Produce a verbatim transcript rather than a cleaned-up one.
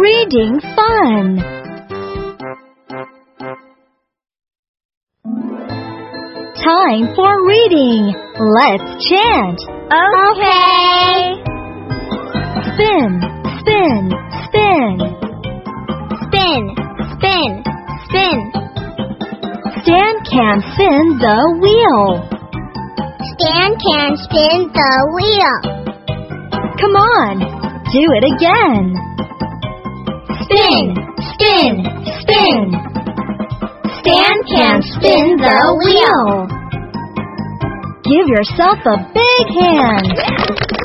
reading fun. Time for reading. Let's chant. Okay. Spin, spin, spin. Spin, spin, spin. Stan can spin the wheel. Stan can spin the wheel. Come on, do it again. Spin, spin, spin. Stan can spin the wheel. Give yourself a big hand.